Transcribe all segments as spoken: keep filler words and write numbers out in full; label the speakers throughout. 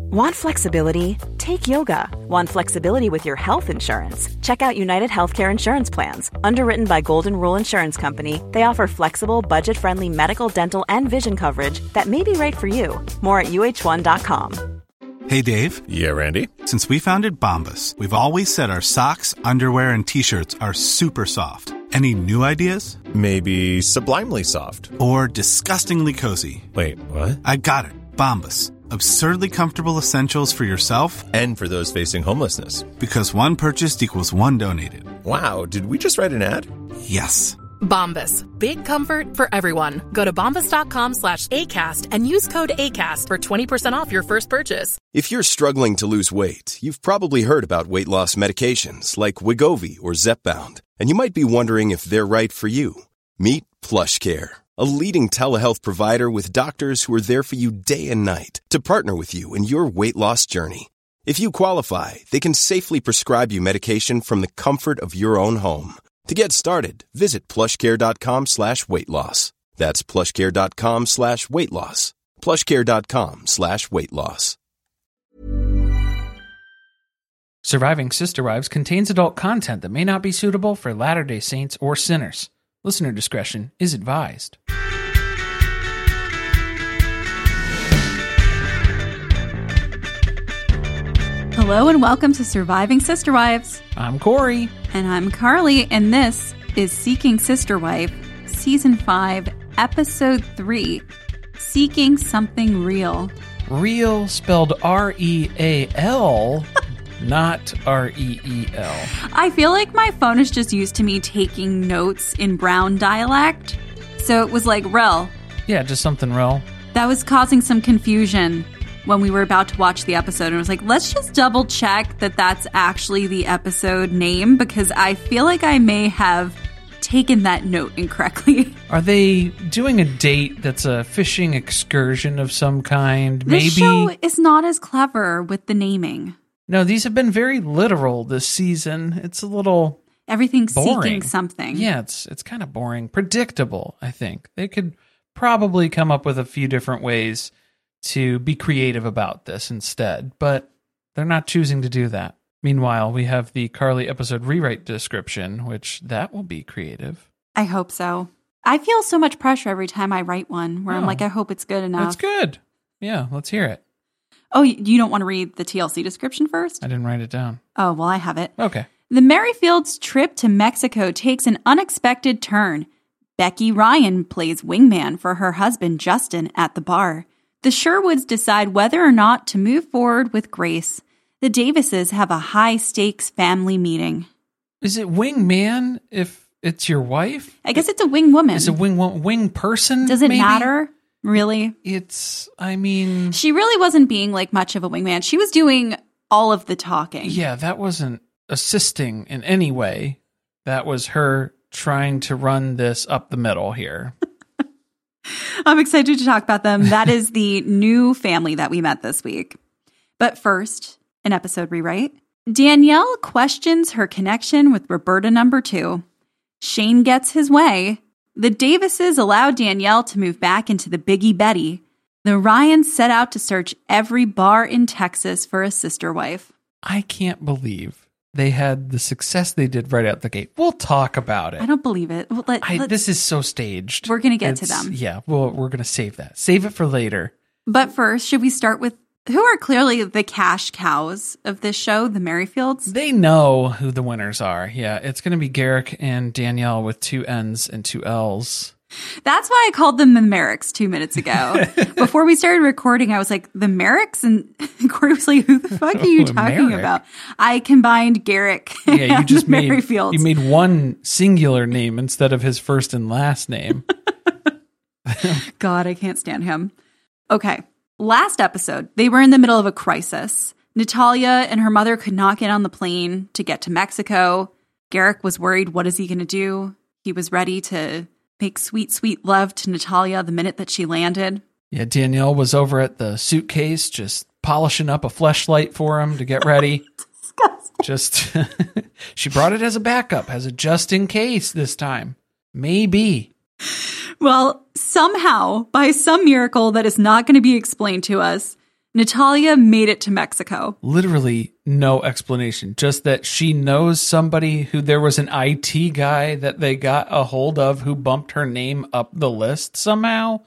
Speaker 1: Want flexibility? Take yoga. Want flexibility with your health insurance? Check out United Healthcare Insurance Plans. Underwritten by Golden Rule Insurance Company, they offer flexible, budget-friendly medical, dental, and vision coverage that may be right for you. More at U H one dot com.
Speaker 2: Hey, Dave.
Speaker 3: Yeah, Randy.
Speaker 2: Since we founded Bombas, we've always said our socks, underwear, and T-shirts are super soft. Any new ideas?
Speaker 3: Maybe sublimely soft.
Speaker 2: Or disgustingly cozy.
Speaker 3: Wait, what?
Speaker 2: I got it. Bombas. Absurdly comfortable essentials for yourself
Speaker 3: and for those facing homelessness.
Speaker 2: Because one purchased equals one donated.
Speaker 3: Wow, did we just write an ad?
Speaker 2: Yes.
Speaker 4: Bombas. Big comfort for everyone. Go to bombas.com slash ACAST and use code ACAST for twenty percent off your first purchase.
Speaker 5: If you're struggling to lose weight, you've probably heard about weight loss medications like Wegovy or Zepbound, and you might be wondering if they're right for you. Meet PlushCare, a leading telehealth provider with doctors who are there for you day and night to partner with you in your weight loss journey. If you qualify, they can safely prescribe you medication from the comfort of your own home. To get started, visit plushcare.com slash weight loss. That's plushcare.com slash weight loss. plushcare.com slash weight loss.
Speaker 6: Surviving Sister Wives contains adult content that may not be suitable for Latter-day Saints or sinners. Listener discretion is advised.
Speaker 7: Hello and welcome to Surviving Sister Wives.
Speaker 6: I'm Corey.
Speaker 7: And I'm Carly, and this is Seeking Sister Wife, Season five, Episode three, Seeking Something Real.
Speaker 6: Real spelled R E A L, not R E E L.
Speaker 7: I feel like my phone is just used to me taking notes in Brown dialect, so it was like rel.
Speaker 6: Yeah, just something real.
Speaker 7: That was causing some confusion when we were about to watch the episode, and I was like, let's just double check that that's actually the episode name, because I feel like I may have taken that note incorrectly.
Speaker 6: Are they doing a date that's a fishing excursion of some kind?
Speaker 7: This
Speaker 6: Maybe.
Speaker 7: show is not as clever with the naming.
Speaker 6: No, these have been very literal this season. It's a little
Speaker 7: Everything's
Speaker 6: boring.
Speaker 7: seeking something.
Speaker 6: Yeah, it's it's kind of boring. Predictable, I think. They could probably come up with a few different ways to be creative about this instead, but they're not choosing to do that. Meanwhile, we have the Carly episode rewrite description, which that will be creative.
Speaker 7: I hope so. I feel so much pressure every time I write one where
Speaker 6: Oh.
Speaker 7: I'm like, I hope it's good enough.
Speaker 6: It's good. Yeah, let's hear it.
Speaker 7: Oh, you don't want to read the T L C description first?
Speaker 6: I didn't write it down.
Speaker 7: Oh, well, I have it.
Speaker 6: Okay.
Speaker 7: The Merrifields' trip to Mexico takes an unexpected turn. Becky Ryan plays wingman for her husband, Justin, at the bar. The Sherwoods decide whether or not to move forward with Grace. The Davises have a high-stakes family meeting.
Speaker 6: Is it wingman if it's your wife?
Speaker 7: I guess it's a wing woman.
Speaker 6: Is it wing wing person?
Speaker 7: Does it
Speaker 6: maybe?
Speaker 7: matter? Really?
Speaker 6: It's, I mean...
Speaker 7: She really wasn't being like much of a wingman. She was doing all of the talking.
Speaker 6: Yeah, that wasn't assisting in any way. That was her trying to run this up the middle here.
Speaker 7: I'm excited to talk about them. That is the new family that we met this week. But first, an episode rewrite. Danielle questions her connection with Roberta number two. Shane gets his way. The Davises allow Danielle to move back into the Biggie Betty. The Ryans set out to search every bar in Texas for a sister wife.
Speaker 6: I can't believe they had the success they did right out the gate. We'll talk about it.
Speaker 7: I don't believe it. Well, let,
Speaker 6: I, this is so staged.
Speaker 7: We're going to get
Speaker 6: It's-
Speaker 7: to them.
Speaker 6: Yeah, well, we're going to save that. Save it for later.
Speaker 7: But first, should we start with who are clearly the cash cows of this show, the Merrifields?
Speaker 6: They know who the winners are. Yeah, it's going to be Garrick and Danielle with two N's and two L's.
Speaker 7: That's why I called them the Merricks two minutes ago. Before we started recording, I was like, the Merricks? And Corey was like, who the fuck are you
Speaker 6: Oh,
Speaker 7: talking
Speaker 6: Merrick.
Speaker 7: about? I combined Garrick
Speaker 6: Yeah, you
Speaker 7: and
Speaker 6: just
Speaker 7: the
Speaker 6: made
Speaker 7: Merrifields.
Speaker 6: you made one singular name instead of his first and last name.
Speaker 7: God, I can't stand him. Okay. Last episode, they were in the middle of a crisis. Natalia and her mother could not get on the plane to get to Mexico. Garrick was worried, what is he going to do? He was ready to make sweet, sweet love to Natalia the minute that she landed.
Speaker 6: Yeah, Danielle was over at the suitcase just polishing up a fleshlight for him to get ready. Just she brought it as a backup, as a just in case this time. Maybe.
Speaker 7: Well, somehow, by some miracle that is not going to be explained to us, Natalia made it to Mexico.
Speaker 6: Literally no explanation. Just that she knows somebody who there was an I T guy that they got a hold of who bumped her name up the list somehow.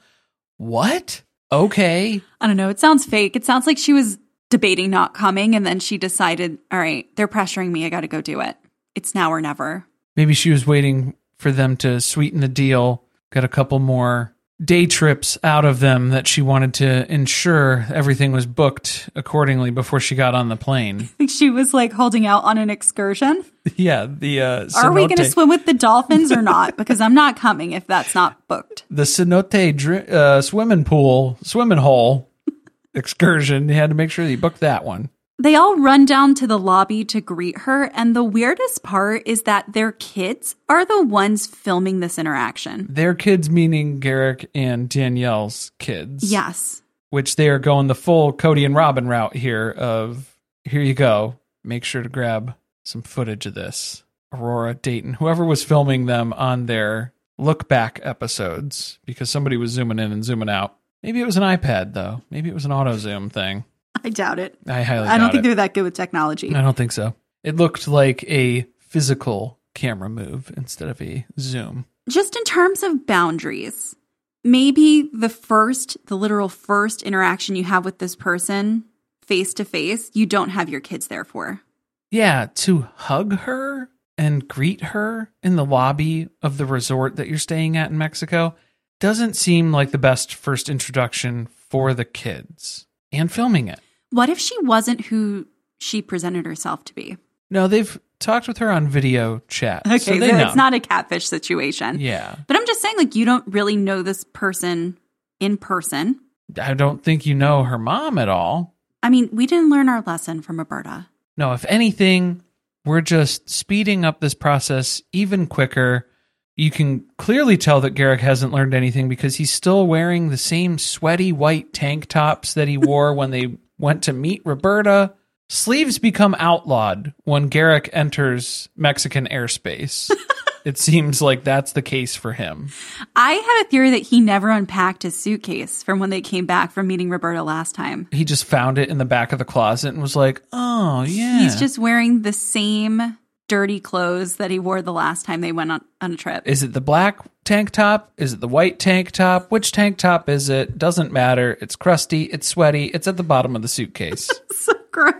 Speaker 6: What? Okay.
Speaker 7: I don't know. It sounds fake. It sounds like she was debating not coming and then she decided, all right, they're pressuring me. I got to go do it. It's now or never.
Speaker 6: Maybe she was waiting for them to sweeten the deal, got a couple more day trips out of them that she wanted to ensure everything was booked accordingly before she got on the plane.
Speaker 7: I think she was like holding out on an excursion.
Speaker 6: Yeah, the uh,
Speaker 7: Are we going to
Speaker 6: cenote-
Speaker 7: swim with the dolphins or not? Because I'm not coming if that's not booked.
Speaker 6: The cenote dr- uh, swimming pool, swimming hole excursion. You had to make sure that you booked that one.
Speaker 7: They all run down to the lobby to greet her, and the weirdest part is that their kids are the ones filming this interaction.
Speaker 6: Their kids meaning Garrick and Danielle's kids.
Speaker 7: Yes.
Speaker 6: Which they are going the full Cody and Robin route here of, here you go, make sure to grab some footage of this. Aurora, Dayton, whoever was filming them on their look back episodes, because somebody was zooming in and zooming out. Maybe it was an iPad, though. Maybe it was an auto zoom thing.
Speaker 7: I doubt it.
Speaker 6: I highly
Speaker 7: I don't
Speaker 6: doubt
Speaker 7: think
Speaker 6: it.
Speaker 7: they're that good with technology.
Speaker 6: I don't think so. It looked like a physical camera move instead of a zoom.
Speaker 7: Just in terms of boundaries, maybe the first, the literal first interaction you have with this person face to face, you don't have your kids there for.
Speaker 6: Yeah, to hug her and greet her in the lobby of the resort that you're staying at in Mexico doesn't seem like the best first introduction for the kids and filming it.
Speaker 7: What if she wasn't who she presented herself to be?
Speaker 6: No, they've talked with her on video chat.
Speaker 7: Okay,
Speaker 6: so
Speaker 7: so,
Speaker 6: they know.
Speaker 7: it's not a catfish situation.
Speaker 6: Yeah.
Speaker 7: But I'm just saying, like, you don't really know this person in person.
Speaker 6: I don't think you know her mom at all.
Speaker 7: I mean, we didn't learn our lesson from Roberta.
Speaker 6: No, if anything, we're just speeding up this process even quicker. You can clearly tell that Garrick hasn't learned anything because he's still wearing the same sweaty white tank tops that he wore when they went to meet Roberta. Sleeves become outlawed when Garrick enters Mexican airspace. It seems like that's the case for him.
Speaker 7: I had a theory that he never unpacked his suitcase from when they came back from meeting Roberta last time.
Speaker 6: He just found it in the back of the closet and was like, oh, yeah.
Speaker 7: He's just wearing the same dirty clothes that he wore the last time they went on, on a trip.
Speaker 6: Is it the black tank top? Is it the white tank top? Which tank top is it? Doesn't matter. It's crusty. It's sweaty. It's at the bottom of the suitcase.
Speaker 7: So gross.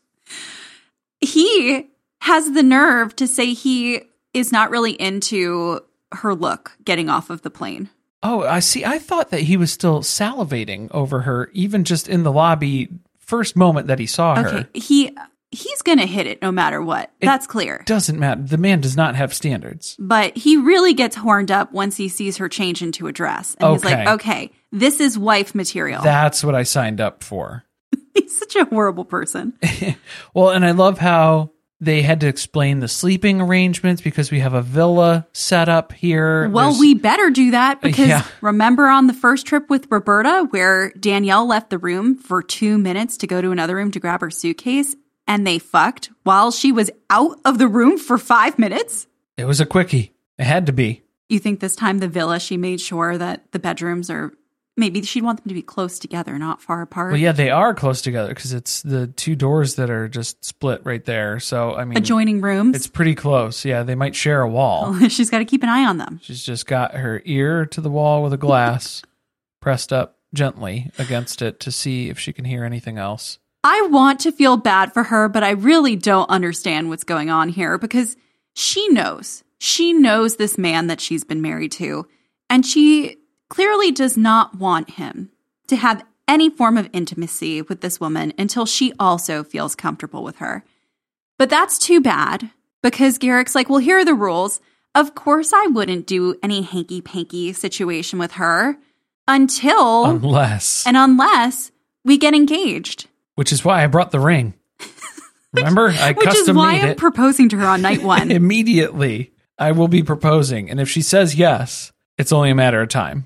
Speaker 7: He has the nerve to say he is not really into her look getting off of the plane.
Speaker 6: Oh, I see. I thought that he was still salivating over her, even just in the lobby, first moment that he saw her.
Speaker 7: Okay, he he's going to hit it no matter what.
Speaker 6: It
Speaker 7: That's clear.
Speaker 6: Doesn't matter. The man does not have standards.
Speaker 7: But he really gets horned up once he sees her change into a dress. And he's like,
Speaker 6: Okay.
Speaker 7: okay, this is wife material.
Speaker 6: That's what I signed up for.
Speaker 7: He's such a horrible person.
Speaker 6: Well, and I love how they had to explain the sleeping arrangements because we have a villa set up here.
Speaker 7: Well,
Speaker 6: There's-
Speaker 7: we better do that because
Speaker 6: Yeah.
Speaker 7: remember on the first trip with Roberta where Danielle left the room for two minutes to go to another room to grab her suitcase and they fucked while she was out of the room for five minutes?
Speaker 6: It was a quickie. It had to be.
Speaker 7: You think this time the villa, she made sure that the bedrooms are, maybe she'd want them to be close together, not far apart.
Speaker 6: Well, yeah, they are close together because it's the two doors that are just split right there. So, I mean,
Speaker 7: Adjoining rooms.
Speaker 6: it's pretty close. Yeah, they might share a wall.
Speaker 7: She's got to keep an eye on them.
Speaker 6: She's just got her ear to the wall with a glass pressed up gently against it to see if she can hear anything else.
Speaker 7: I want to feel bad for her, but I really don't understand what's going on here because she knows. She knows this man that she's been married to, and she clearly does not want him to have any form of intimacy with this woman until she also feels comfortable with her. But that's too bad because Garrick's like, well, here are the rules. Of course I wouldn't do any hanky-panky situation with her until
Speaker 6: Unless.
Speaker 7: and unless we get engaged.
Speaker 6: Which is why I brought the ring. Remember? I
Speaker 7: Which is
Speaker 6: custom
Speaker 7: why
Speaker 6: made
Speaker 7: I'm
Speaker 6: it.
Speaker 7: proposing to her on night one.
Speaker 6: Immediately, I will be proposing. And if she says yes, it's only a matter of time.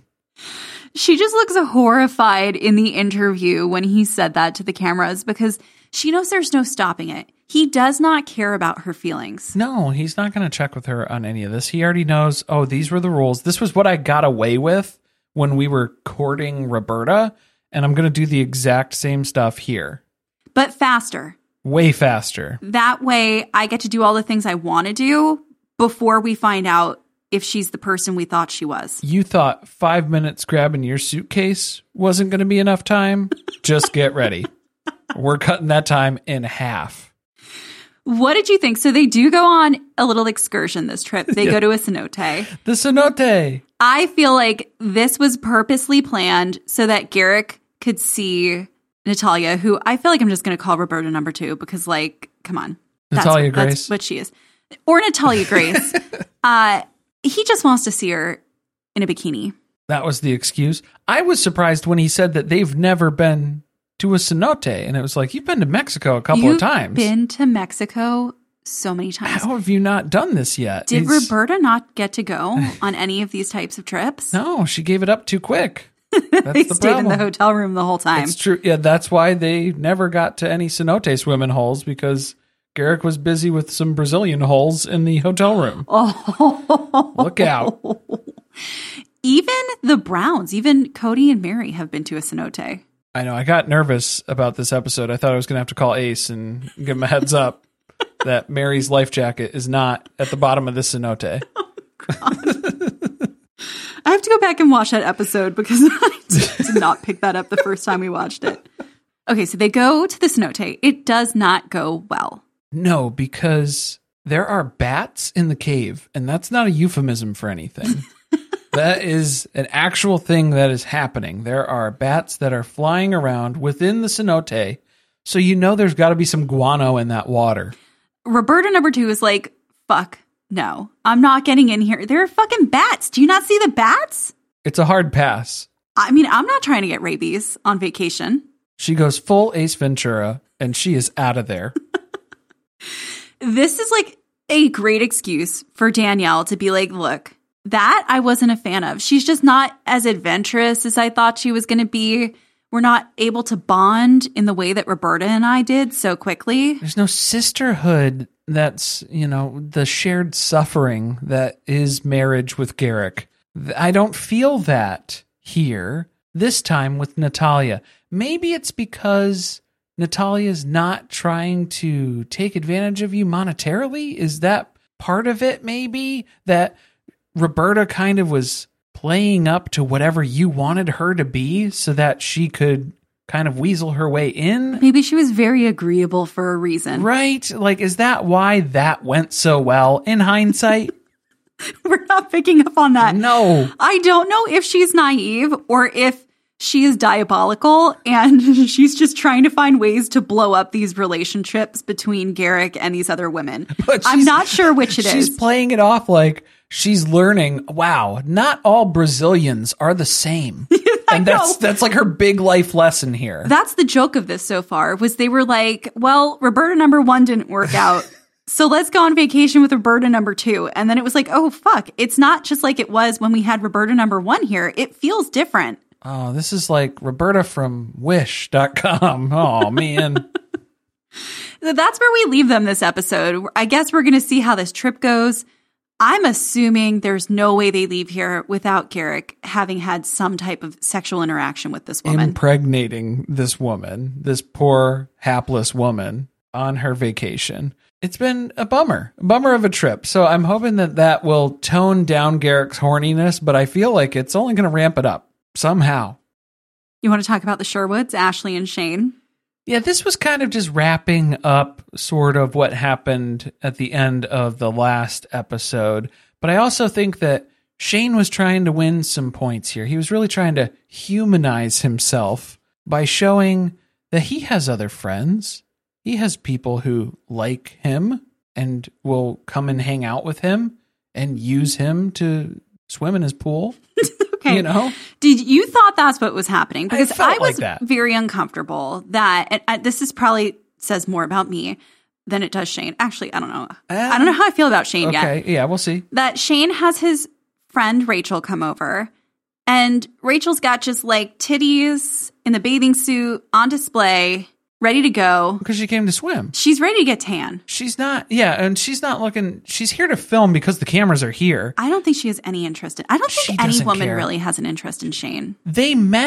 Speaker 7: She just looks horrified in the interview when he said that to the cameras because she knows there's no stopping it. He does not care about her feelings.
Speaker 6: No, he's not going to check with her on any of this. He already knows, oh, these were the rules. This was what I got away with when we were courting Roberta. and I'm going to do the exact same stuff here.
Speaker 7: But faster.
Speaker 6: Way faster.
Speaker 7: That way I get to do all the things I want to do before we find out if she's the person we thought she was.
Speaker 6: You thought five minutes grabbing your suitcase wasn't going to be enough time? Just get ready. We're cutting that time in half.
Speaker 7: What did you think? So they do go on a little excursion this trip. They yeah. go to a cenote.
Speaker 6: The cenote.
Speaker 7: I feel like this was purposely planned so that Garrick could see Natalia, who I feel like I'm just going to call Roberta number two because, like, come on.
Speaker 6: Natalia
Speaker 7: that's,
Speaker 6: Grace.
Speaker 7: That's what she is. Or Natalia Grace. uh, he just wants to see her in a bikini.
Speaker 6: That was the excuse. I was surprised when he said that they've never been to a cenote. And it was like, you've been to Mexico a couple
Speaker 7: You've
Speaker 6: of times.
Speaker 7: been to Mexico so many times.
Speaker 6: How have you not done this yet?
Speaker 7: Did
Speaker 6: He's...
Speaker 7: Roberta not get to go on any of these types of trips?
Speaker 6: No, she gave it up too quick. That's
Speaker 7: they
Speaker 6: the
Speaker 7: stayed
Speaker 6: problem.
Speaker 7: in the hotel room the whole time.
Speaker 6: It's true. Yeah, that's why they never got to any cenote swimming holes, because Garrick was busy with some Brazilian holes in the hotel room. Oh, look out.
Speaker 7: Even the Browns, even Cody and Mary have been to a cenote.
Speaker 6: I know. I got nervous about this episode. I thought I was going to have to call Ace and give him a heads up that Mary's life jacket is not at the bottom of the cenote.
Speaker 7: Oh, I have to go back and watch that episode because I did not pick that up the first time we watched it. Okay, so they go to the cenote. It does not go well.
Speaker 6: No, because there are bats in the cave, and that's not a euphemism for anything. That is an actual thing that is happening. There are bats that are flying around within the cenote, so you know there's got to be some guano in that water.
Speaker 7: Roberta number two is like, fuck, no, I'm not getting in here. There are fucking bats. Do you not see the bats?
Speaker 6: It's a hard pass.
Speaker 7: I mean, I'm not trying to get rabies on vacation.
Speaker 6: She goes full Ace Ventura, and she is out of there.
Speaker 7: This is like a great excuse for Danielle to be like, look, that I wasn't a fan of. She's just not as adventurous as I thought she was going to be. We're not able to bond in the way that Roberta and I did so quickly.
Speaker 6: There's no sisterhood that's, you know, the shared suffering that is marriage with Garrick. I don't feel that here, this time with Natalia. Maybe it's because Natalia's not trying to take advantage of you monetarily. Is that part of it, maybe? That Roberta kind of was playing up to whatever you wanted her to be so that she could kind of weasel her way in?
Speaker 7: Maybe she was very agreeable for a reason.
Speaker 6: Right? Like, is that why that went so well in hindsight?
Speaker 7: We're not picking up on that.
Speaker 6: No.
Speaker 7: I don't know if she's naive or if she is diabolical and she's just trying to find ways to blow up these relationships between Garrick and these other women. I'm not sure which it
Speaker 6: she's
Speaker 7: is.
Speaker 6: She's playing it off like she's learning, wow, not all Brazilians are the same. And that's that's like her big life lesson here.
Speaker 7: That's the joke of this so far, was they were like, well, Roberta number one didn't work out. So let's go on vacation with Roberta number two. And then it was like, oh, fuck. It's not just like it was when we had Roberta number one here. It feels different.
Speaker 6: Oh, this is like Roberta from wish dot com. Oh, man.
Speaker 7: That's where we leave them this episode. I guess we're going to see how this trip goes. I'm assuming there's no way they leave here without Garrick having had some type of sexual interaction with this woman.
Speaker 6: Impregnating this woman, this poor, hapless woman on her vacation. It's been a bummer, a bummer of a trip. So I'm hoping that that will tone down Garrick's horniness, but I feel like it's only going to ramp it up somehow.
Speaker 7: You want to talk about the Sherwoods, Ashley and Shane?
Speaker 6: Yeah, this was kind of just wrapping up sort of what happened at the end of the last episode. But I also think that Shane was trying to win some points here. He was really trying to humanize himself by showing that he has other friends. He has people who like him and will come and hang out with him and use him to swim in his pool.
Speaker 7: Okay.
Speaker 6: You know?
Speaker 7: Did you thought that's what was happening? Because
Speaker 6: I, felt
Speaker 7: I was
Speaker 6: like that.
Speaker 7: very uncomfortable that, and, and this is probably says more about me than it does Shane. Actually, I don't know. Um, I don't know how I feel about Shane
Speaker 6: okay,
Speaker 7: yet.
Speaker 6: Okay, yeah, we'll see.
Speaker 7: That Shane has his friend Rachel come over, and Rachel's got just like titties in the bathing suit on display, ready to go.
Speaker 6: Because she came to swim.
Speaker 7: She's ready to get tan.
Speaker 6: She's not, yeah, and she's not looking, she's here to film because the cameras are here.
Speaker 7: I don't think she has any interest in, I don't think
Speaker 6: She
Speaker 7: any
Speaker 6: doesn't
Speaker 7: woman
Speaker 6: care.
Speaker 7: really has an interest in Shane.
Speaker 6: They met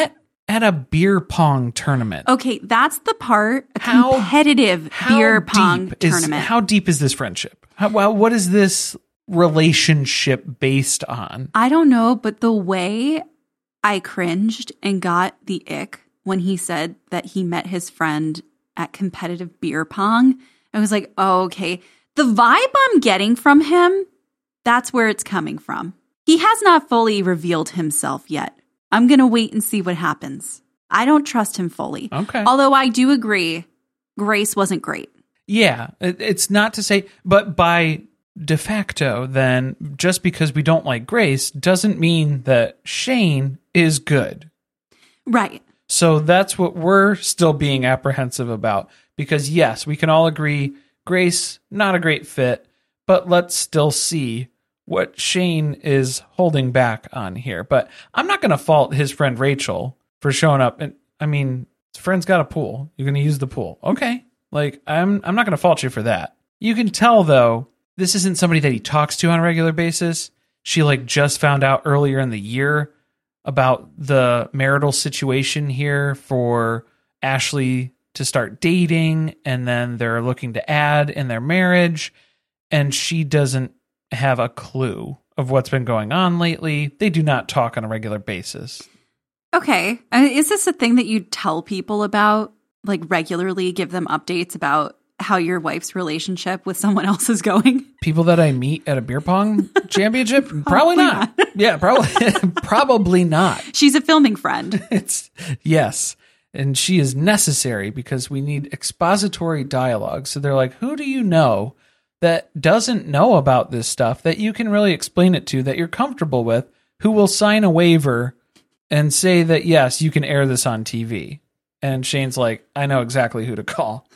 Speaker 6: at a beer pong tournament.
Speaker 7: Okay, that's the part, a
Speaker 6: How-
Speaker 7: competitive
Speaker 6: How
Speaker 7: beer pong
Speaker 6: deep is-
Speaker 7: tournament.
Speaker 6: How deep is this friendship? How, well, what is this relationship based on?
Speaker 7: I don't know, but the way I cringed and got the ick when he said that he met his friend at competitive beer pong, I was like, oh, okay. The vibe I'm getting from him, that's where it's coming from. He has not fully revealed himself yet. I'm going to wait and see what happens. I don't trust him fully.
Speaker 6: Okay.
Speaker 7: Although I do agree, Grace wasn't great.
Speaker 6: Yeah, it, it's not to say, but by de facto, then just because we don't like Grace doesn't mean that Shane is good.
Speaker 7: Right.
Speaker 6: So that's what we're still being apprehensive about. Because yes, we can all agree Grace, not a great fit, but let's still see what Shane is holding back on here. But I'm not going to fault his friend Rachel for showing up. And I mean, his friend's got a pool. You're going to use the pool. Okay. Like, I'm I'm not going to fault you for that. You can tell, though, this isn't somebody that he talks to on a regular basis. She, like, just found out earlier in the year about the marital situation here for Ashley to start dating, and then they're looking to add in their marriage, and she doesn't have a clue of what's been going on lately. They do not talk on a regular basis.
Speaker 7: Okay. Uh, Is this a thing that you tell people about, like regularly give them updates about how your wife's relationship with someone else is going?
Speaker 6: People that I meet at a beer pong championship? Probably, probably not. not. Yeah, probably probably not.
Speaker 7: She's a filming friend.
Speaker 6: It's yes. And she is necessary because we need expository dialogue. So they're like, who do you know that doesn't know about this stuff that you can really explain it to, that you're comfortable with, who will sign a waiver and say that, yes, you can air this on T V? And Shane's like, I know exactly who to call.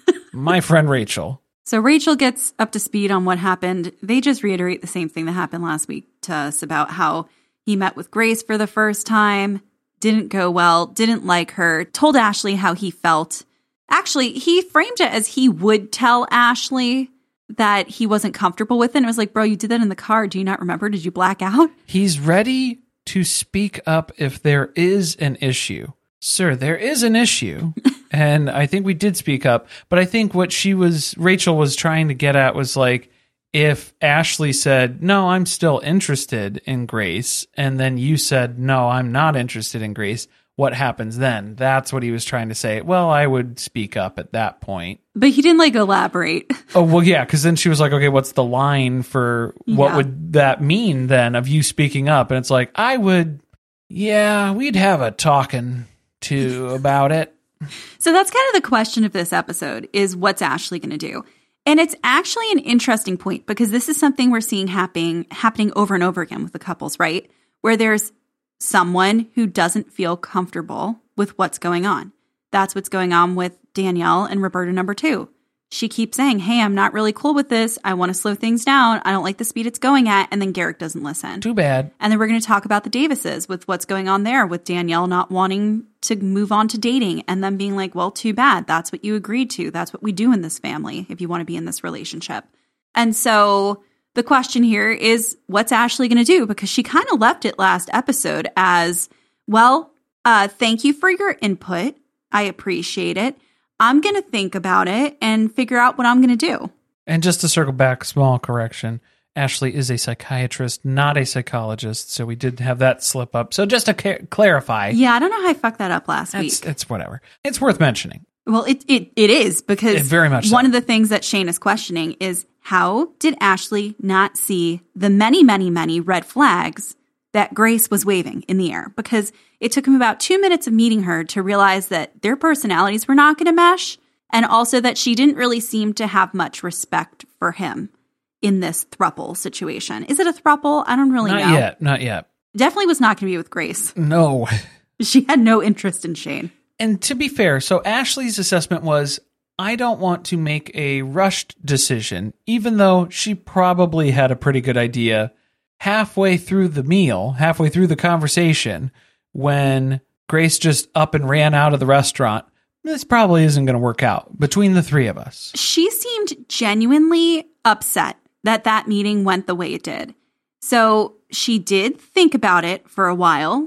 Speaker 6: My friend Rachel.
Speaker 7: So Rachel gets up to speed on what happened. They just reiterate the same thing that happened last week to us about how he met with Grace for the first time, didn't go well, didn't like her, told Ashley how he felt. Actually, he framed it as he would tell Ashley that he wasn't comfortable with it. And it was like, bro, you did that in the car. Do you not remember? Did you black out?
Speaker 6: He's ready to speak up if there is an issue. Sir, there is an issue. And I think we did speak up. But I think what she was, Rachel was trying to get at was like, if Ashley said, no, I'm still interested in Grace, and then you said, no, I'm not interested in Grace, what happens then? That's what he was trying to say. Well, I would speak up at that point.
Speaker 7: But he didn't like elaborate.
Speaker 6: Oh, well, yeah, because then she was like, okay, what's the line for what
Speaker 7: Yeah.
Speaker 6: would that mean then of you speaking up? And it's like, I would, yeah, we'd have a talking to about it.
Speaker 7: So that's kind of the question of this episode is what's Ashley going to do? And it's actually an interesting point because this is something we're seeing happening happening over and over again with the couples, right? Where there's someone who doesn't feel comfortable with what's going on. That's what's going on with Danielle and Roberta number two. She keeps saying, hey, I'm not really cool with this. I want to slow things down. I don't like the speed it's going at. And then Garrett doesn't listen.
Speaker 6: Too bad.
Speaker 7: And then we're going to talk about the Davises with what's going on there with Danielle not wanting to move on to dating and them being like, well, too bad. That's what you agreed to. That's what we do in this family if you want to be in this relationship. And so the question here is, what's Ashley going to do? Because she kind of left it last episode as, well, uh, thank you for your input. I appreciate it. I'm going to think about it and figure out what I'm going to do.
Speaker 6: And just to circle back, small correction. Ashley is a psychiatrist, not a psychologist. So we did have that slip up. So just to ca- clarify.
Speaker 7: Yeah, I don't know how I fucked that up last
Speaker 6: It's,
Speaker 7: week.
Speaker 6: it's whatever. It's worth mentioning.
Speaker 7: Well, it it, it is because
Speaker 6: It very much
Speaker 7: one
Speaker 6: so.
Speaker 7: of the things that Shane is questioning is how did Ashley not see the many, many, many red flags that Grace was waving in the air? Because it took him about two minutes of meeting her to realize that their personalities were not going to mesh, and also that she didn't really seem to have much respect for him in this throuple situation. Is it a throuple? I don't really
Speaker 6: Not
Speaker 7: know.
Speaker 6: yet. Not yet.
Speaker 7: Definitely was not going to be with Grace.
Speaker 6: No.
Speaker 7: She had no interest in Shane.
Speaker 6: And to be fair, so Ashley's assessment was, I don't want to make a rushed decision, even though she probably had a pretty good idea halfway through the meal, halfway through the conversation, when Grace just up and ran out of the restaurant. This probably isn't going to work out between the three of us.
Speaker 7: She seemed genuinely upset that that meeting went the way it did. So she did think about it for a while,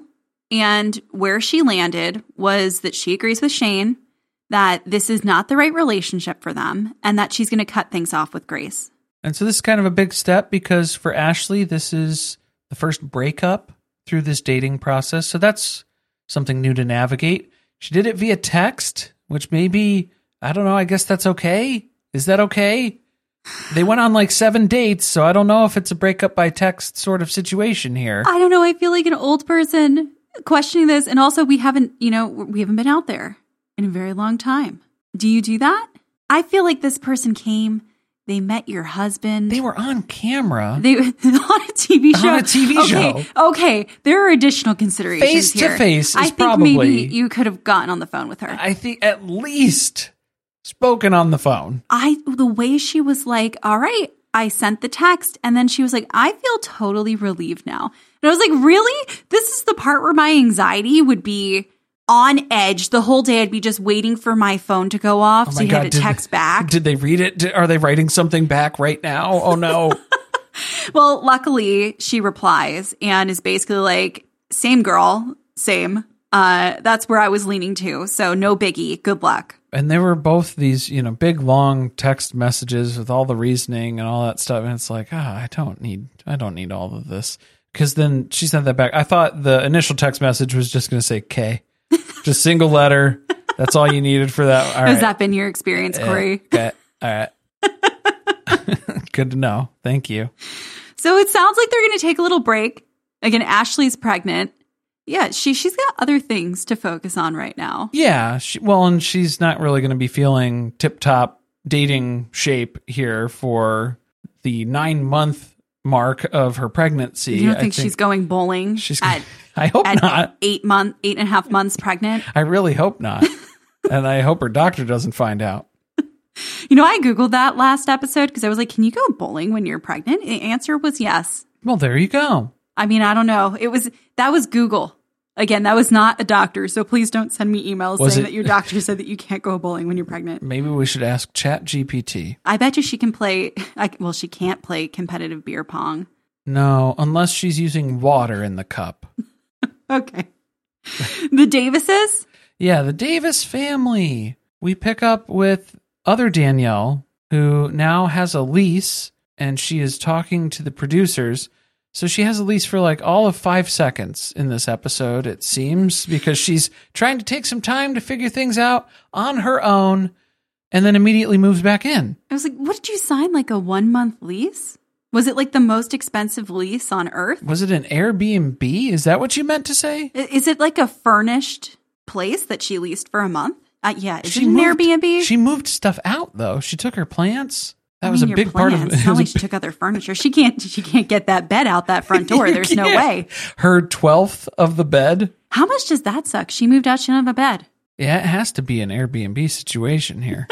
Speaker 7: And where she landed was that she agrees with Shane that this is not the right relationship for them and that she's going to cut things off with Grace.
Speaker 6: And so this is kind of a big step because for Ashley, this is the first breakup through this dating process. So that's something new to navigate. She did it via text, which maybe, I don't know, I guess that's okay. Is that okay? They went on like seven dates, so I don't know if it's a breakup by text sort of situation here.
Speaker 7: I don't know. I feel like an old person questioning this. And also we haven't, you know, we haven't been out there in a very long time. Do you do that? I feel like this person came, they met your husband.
Speaker 6: They were on camera.
Speaker 7: They on a T V show.
Speaker 6: On a T V
Speaker 7: okay,
Speaker 6: show.
Speaker 7: Okay, there are additional considerations
Speaker 6: Face
Speaker 7: here.
Speaker 6: to face is
Speaker 7: I think
Speaker 6: probably,
Speaker 7: maybe you could have gotten on the phone with her.
Speaker 6: I think at least spoken on the phone.
Speaker 7: I the way she was like, all right, I sent the text, and then she was like, I feel totally relieved now. And I was like, really? This is the part where my anxiety would be on edge the whole day. I'd be just waiting for my phone to go off,
Speaker 6: Oh
Speaker 7: so you
Speaker 6: God,
Speaker 7: had to
Speaker 6: did,
Speaker 7: text back.
Speaker 6: Did they read it? Did, are they writing something back right now? Oh no.
Speaker 7: Well, luckily she replies and is basically like, same girl, same. Uh, that's where I was leaning to. So no biggie. Good luck.
Speaker 6: And they were both these, you know, big long text messages with all the reasoning and all that stuff. And it's like, ah, I don't need, I don't need all of this. Because then she sent that back. I thought the initial text message was just going to say K, just single letter. That's all you needed for that. All
Speaker 7: Has
Speaker 6: right.
Speaker 7: that been your experience, Corey?
Speaker 6: Uh, okay. All right. Good to know. Thank you.
Speaker 7: So it sounds like they're going to take a little break. Again, Ashley's pregnant. Yeah, she, she's got other things to focus on right now.
Speaker 6: Yeah. She, well, and she's not really going to be feeling tip-top dating shape here for the nine-month mark of her pregnancy.
Speaker 7: You don't
Speaker 6: I
Speaker 7: think, she's going bowling
Speaker 6: she's
Speaker 7: at,
Speaker 6: I hope
Speaker 7: at
Speaker 6: not.
Speaker 7: eight month, eight and a half months pregnant?
Speaker 6: I really hope not. And I hope her doctor doesn't find out.
Speaker 7: You know, I Googled that last episode because I was like, can you go bowling when you're pregnant? The answer was yes.
Speaker 6: Well, there you go.
Speaker 7: I mean, I don't know. It was, that was Google. Again, that was not a doctor. So please don't send me emails
Speaker 6: Was
Speaker 7: saying
Speaker 6: it-
Speaker 7: that your doctor said that you can't go bowling when you're pregnant.
Speaker 6: Maybe we should ask Chat G P T.
Speaker 7: I bet you she can play, I, well, she can't play competitive beer pong.
Speaker 6: No, unless she's using water in the cup.
Speaker 7: Okay. The Davises?
Speaker 6: Yeah, the Davis family. We pick up with other Danielle, who now has a lease, and she is talking to the producers. So she has a lease for like all of five seconds in this episode, it seems, because she's trying to take some time to figure things out on her own and then immediately moves back in.
Speaker 7: I was like, what did you sign? Like a one month lease? Was it like the most expensive lease on earth?
Speaker 6: Was it an Airbnb? Is that what you meant to say?
Speaker 7: I- Is it like a furnished place that she leased for a month? Uh, yeah. Is
Speaker 6: She
Speaker 7: it an
Speaker 6: moved-
Speaker 7: Airbnb?
Speaker 6: She moved stuff out, though. She took her plants. That
Speaker 7: I
Speaker 6: was
Speaker 7: mean,
Speaker 6: a
Speaker 7: your
Speaker 6: big part of
Speaker 7: plans.
Speaker 6: it.
Speaker 7: It's
Speaker 6: It
Speaker 7: not
Speaker 6: was a
Speaker 7: like she took out their furniture. She can't. She can't get that bed out that front door. There's no
Speaker 6: Yeah.
Speaker 7: way.
Speaker 6: Her twelfth of the bed.
Speaker 7: How much does that suck? She moved out. She didn't have a bed.
Speaker 6: Yeah, it has to be an Airbnb situation here.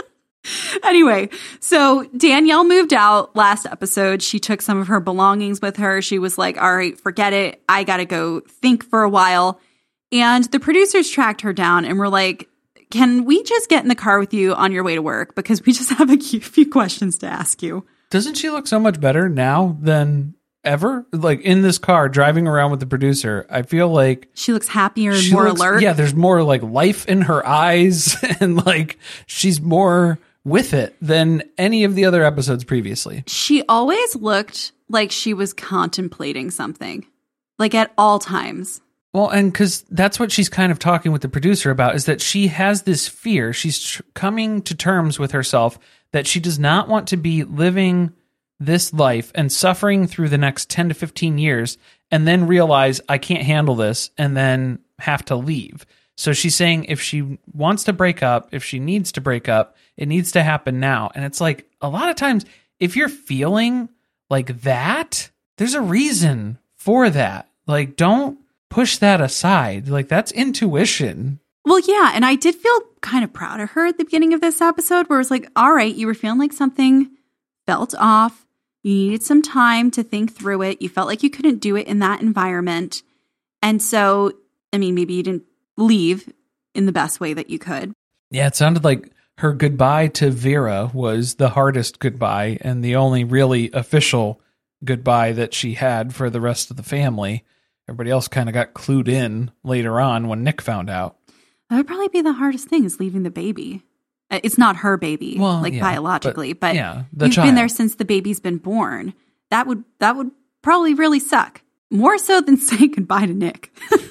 Speaker 7: Anyway, so Danielle moved out last episode. She took some of her belongings with her. She was like, all right, forget it. I got to go think for a while. And the producers tracked her down and were like, can we just get in the car with you on your way to work? Because we just have a few questions to ask you.
Speaker 6: Doesn't she look so much better now than ever? Like in this car driving around with the producer, I feel like
Speaker 7: She looks happier and
Speaker 6: she
Speaker 7: more
Speaker 6: looks-
Speaker 7: alert.
Speaker 6: Yeah, there's more like life in her eyes and like she's more with it than any of the other episodes previously.
Speaker 7: She always looked like she was contemplating something, like at all times.
Speaker 6: Well, and because that's what she's kind of talking with the producer about is that she has this fear. She's tr- coming to terms with herself that she does not want to be living this life and suffering through the next ten to fifteen years and then realize I can't handle this and then have to leave. So she's saying if she wants to break up, if she needs to break up, it needs to happen now. And it's like a lot of times if you're feeling like that, there's a reason for that. Like don't push that aside. Like that's intuition.
Speaker 7: Well, yeah. And I did feel kind of proud of her at the beginning of this episode where it was like, all right, you were feeling like something felt off. You needed some time to think through it. You felt like you couldn't do it in that environment. And so, I mean, maybe you didn't leave in the best way that you could.
Speaker 6: Yeah, it sounded like her goodbye to Vera was the hardest goodbye and the only really official goodbye that she had for the rest of the family. everybody else kind of got clued in later on when Nick found out.
Speaker 7: That would probably be the hardest thing, is leaving the baby. It's not her baby,
Speaker 6: well,
Speaker 7: like
Speaker 6: yeah,
Speaker 7: biologically, but,
Speaker 6: but yeah, the
Speaker 7: you've
Speaker 6: child.
Speaker 7: been there since the baby's been born. That would that would probably really suck. More so than saying goodbye to Nick.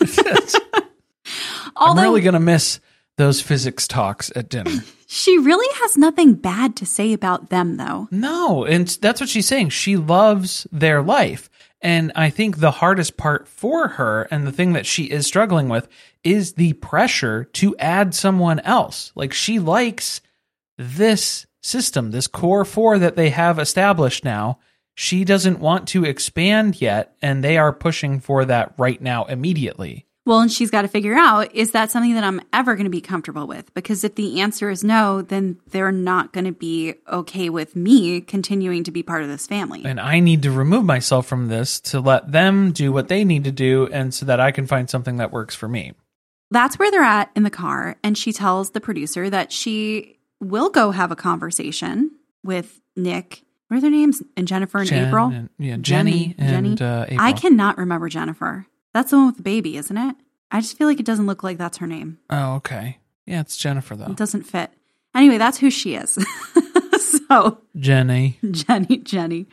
Speaker 7: Although,
Speaker 6: I'm really going to miss those physics talks at dinner.
Speaker 7: She really has nothing bad to say about them, though.
Speaker 6: No, and that's what she's saying. She loves their life. And I think the hardest part for her, and the thing that she is struggling with, is the pressure to add someone else. Like, she likes this system, this core four that they have established now. She doesn't want to expand yet, and they are pushing for that right now immediately.
Speaker 7: Well, and she's got to figure out, is that something that I'm ever going to be comfortable with? Because if the answer is no, then they're not going to be okay with me continuing to be part of this family.
Speaker 6: And I need to remove myself from this to let them do what they need to do, and so that I can find something that works for me.
Speaker 7: That's where they're at in the car, and she tells the producer that she will go have a conversation with Nick. What are their names? And Jennifer and
Speaker 6: Jen
Speaker 7: April?
Speaker 6: And, yeah, Jenny,
Speaker 7: Jenny
Speaker 6: and
Speaker 7: Jenny?
Speaker 6: Uh, April.
Speaker 7: I cannot remember Jennifer. That's the one with the baby, isn't it? I just feel like it doesn't look like that's her name.
Speaker 6: Oh, okay. Yeah, it's Jennifer, though.
Speaker 7: It doesn't fit. Anyway, that's who she is. So,
Speaker 6: Jenny.
Speaker 7: Jenny, Jenny.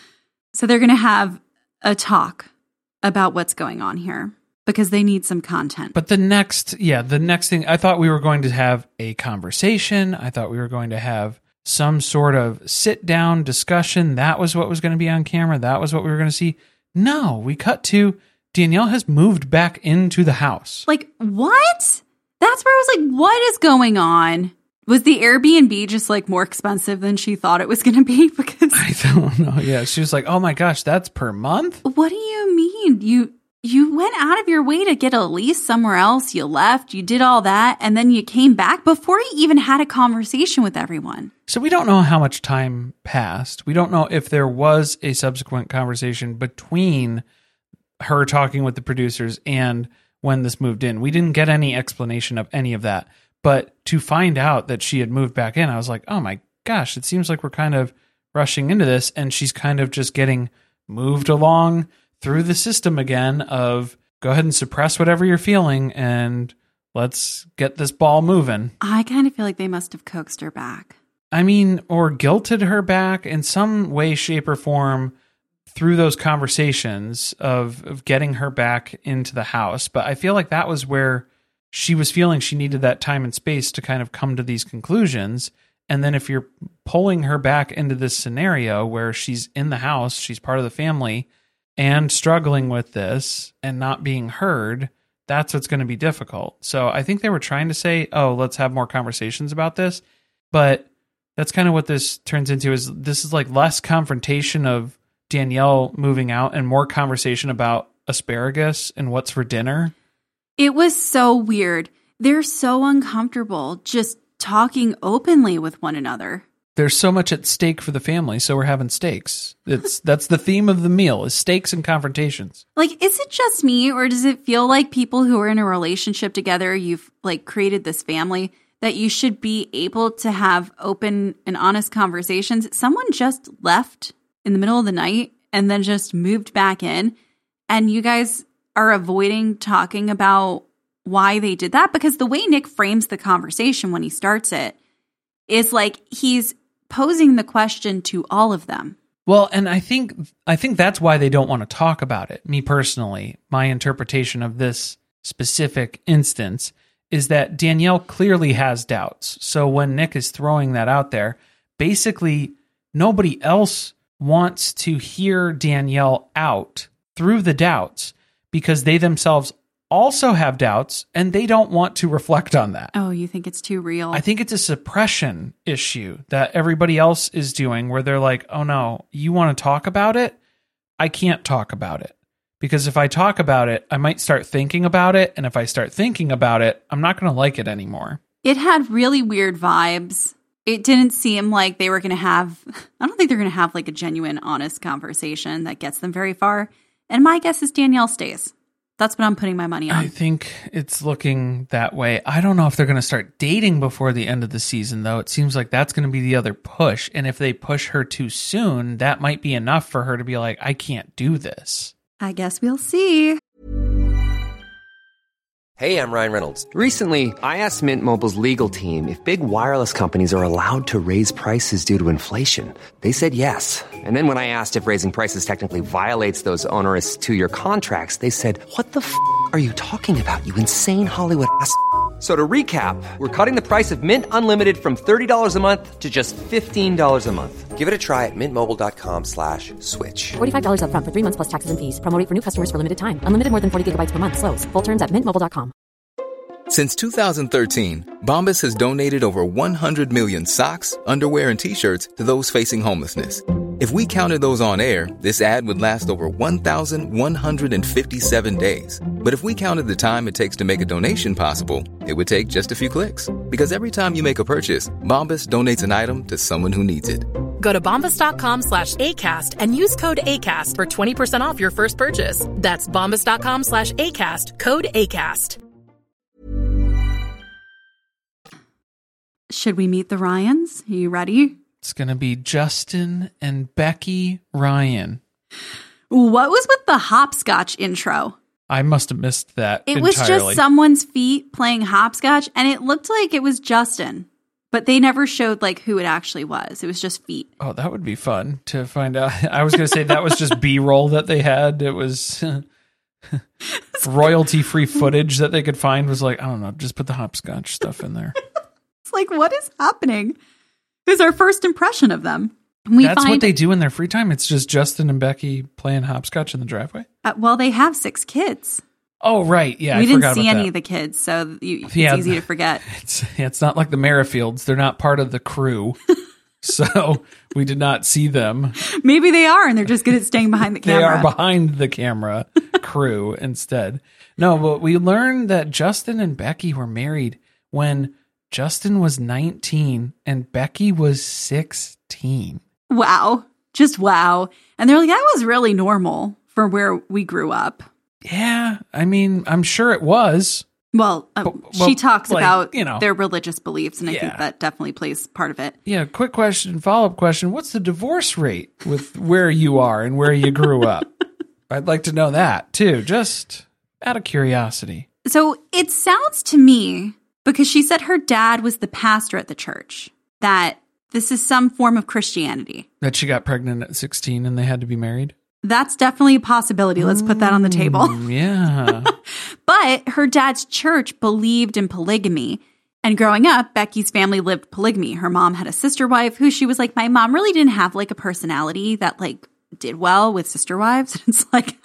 Speaker 7: So they're going to have a talk about what's going on here because they need some content.
Speaker 6: But the next, yeah, the next thing, I thought we were going to have a conversation. I thought we were going to have some sort of sit-down discussion. That was what was going to be on camera. That was what we were going to see. No, we cut to Danielle has moved back into the house.
Speaker 7: Like, what? That's where I was like, what is going on? Was the Airbnb just like more expensive than she thought it was going to be? Because
Speaker 6: I don't know. Yeah, she was like, oh my gosh, that's per month?
Speaker 7: What do you mean? You you went out of your way to get a lease somewhere else. You left, you did all that, and then you came back before you even had a conversation with everyone.
Speaker 6: So we don't know how much time passed. We don't know if there was a subsequent conversation between her talking with the producers and when this moved in. We didn't get any explanation of any of that. But to find out that she had moved back in, I was like, oh my gosh, it seems like we're kind of rushing into this. And she's kind of just getting moved along through the system again of go ahead and suppress whatever you're feeling and let's get this ball moving.
Speaker 7: I kind of feel like they must have coaxed her back.
Speaker 6: I mean, or guilted her back in some way, shape, or form through those conversations of, of getting her back into the house. But I feel like that was where she was feeling she needed that time and space to kind of come to these conclusions. And then if you're pulling her back into this scenario where she's in the house, she's part of the family and struggling with this and not being heard, that's what's going to be difficult. So I think they were trying to say, oh, let's have more conversations about this. But that's kind of what this turns into, is this is like less confrontation of Danielle moving out and more conversation about asparagus and what's for dinner.
Speaker 7: It was so weird. They're so uncomfortable just talking openly with one another.
Speaker 6: There's so much at stake for the family, so we're having steaks. It's that's the theme of the meal, is steaks and confrontations.
Speaker 7: Like, is it just me, or does it feel like people who are in a relationship together, you've like created this family, that you should be able to have open and honest conversations? Someone just left in the middle of the night and then just moved back in, and you guys are avoiding talking about why they did that? Because the way Nick frames the conversation when he starts it is like he's posing the question to all of them.
Speaker 6: Well, and I think I think that's why they don't want to talk about it. Me personally, my interpretation of this specific instance is that Danielle clearly has doubts. So when Nick is throwing that out there, basically nobody else wants to hear Danielle out through the doubts because they themselves also have doubts and they don't want to reflect on that.
Speaker 7: Oh, you think it's too real?
Speaker 6: I think it's a suppression issue that everybody else is doing where they're like, oh no, you want to talk about it? I can't talk about it. Because if I talk about it, I might start thinking about it. And if I start thinking about it, I'm not going to like it anymore.
Speaker 7: It had really weird vibes. It didn't seem like they were going to have, I don't think they're going to have like a genuine, honest conversation that gets them very far. And my guess is Danielle stays. That's what I'm putting my money on.
Speaker 6: I think it's looking that way. I don't know if they're going to start dating before the end of the season, though. It seems like that's going to be the other push. And if they push her too soon, that might be enough for her to be like, I can't do this.
Speaker 7: I guess we'll see.
Speaker 8: Hey, I'm Ryan Reynolds.
Speaker 9: Recently, I asked Mint Mobile's legal team if big wireless companies are allowed to raise prices due to inflation. They said yes. And then when I asked if raising prices technically violates those onerous two-year contracts, they said, what the f*** are you talking about, you insane Hollywood ass f- So to recap, we're cutting the price of Mint Unlimited from thirty dollars a month to just fifteen dollars a month.
Speaker 8: Give it a try at mintmobile.com slash switch.
Speaker 10: forty-five dollars up front for three months plus taxes and fees. Promo rate for new customers for limited time. Unlimited more than forty gigabytes per month. Slows full terms at mint mobile dot com.
Speaker 11: Since two thousand thirteen, Bombas has donated over one hundred million socks, underwear, and T-shirts to those facing homelessness. If we counted those on air, this ad would last over one thousand one hundred fifty-seven days. But if we counted the time it takes to make a donation possible, it would take just a few clicks. Because every time you make a purchase, Bombas donates an item to someone who needs it.
Speaker 4: Go to bombas.com slash ACAST and use code ACAST for twenty percent off your first purchase. That's bombas.com slash ACAST, code ACAST.
Speaker 7: Should we meet the Ryans? Are you ready?
Speaker 6: It's going to be Justin and Becky Ryan.
Speaker 7: What was with the hopscotch intro?
Speaker 6: I must have missed that
Speaker 7: It
Speaker 6: entirely.
Speaker 7: was just someone's feet playing hopscotch, and it looked like it was Justin. But they never showed like who it actually was. It was just feet.
Speaker 6: Oh, that would be fun to find out. I was going to say that was just B-roll that they had. It was royalty-free footage that they could find. Was like, I don't know, just put the hopscotch stuff in there.
Speaker 7: It's like, what is happening? It was our first impression of them. We
Speaker 6: That's
Speaker 7: find,
Speaker 6: what they do in their free time? It's just Justin and Becky playing hopscotch in the driveway?
Speaker 7: Uh, well, they have six kids.
Speaker 6: Oh, right. Yeah,
Speaker 7: we
Speaker 6: I
Speaker 7: didn't
Speaker 6: forgot
Speaker 7: see
Speaker 6: about
Speaker 7: any
Speaker 6: that.
Speaker 7: of the kids, so you, it's
Speaker 6: Yeah,
Speaker 7: easy to forget.
Speaker 6: It's, it's not like the Merrifields. They're not part of the crew. So we did not see them.
Speaker 7: Maybe they are, and they're just good at staying behind the camera.
Speaker 6: They are behind the camera crew instead. No, but we learned that Justin and Becky were married when Justin was nineteen and Becky was sixteen.
Speaker 7: Wow. Just wow. And they're like, that was really normal for where we grew up.
Speaker 6: Yeah, I mean, I'm sure it was.
Speaker 7: Well, um,
Speaker 6: But- but,
Speaker 7: she talks
Speaker 6: like,
Speaker 7: about
Speaker 6: you know.
Speaker 7: their religious beliefs, and I think
Speaker 6: Yeah.
Speaker 7: that definitely plays part of it.
Speaker 6: Yeah, quick question, follow-up question. What's the divorce rate with where you are and where you grew up? I'd like to know that, too, just out of curiosity.
Speaker 7: So it sounds to me, because she said her dad was the pastor at the church, that this is some form of Christianity.
Speaker 6: That she got pregnant at sixteen and they had to be married?
Speaker 7: That's definitely a possibility. Let's put that on the table.
Speaker 6: Mm, yeah.
Speaker 7: But her dad's church believed in polygamy. And growing up, Becky's family lived polygamy. Her mom had a sister wife who she was like, my mom really didn't have like a personality that like did well with sister wives. It's like,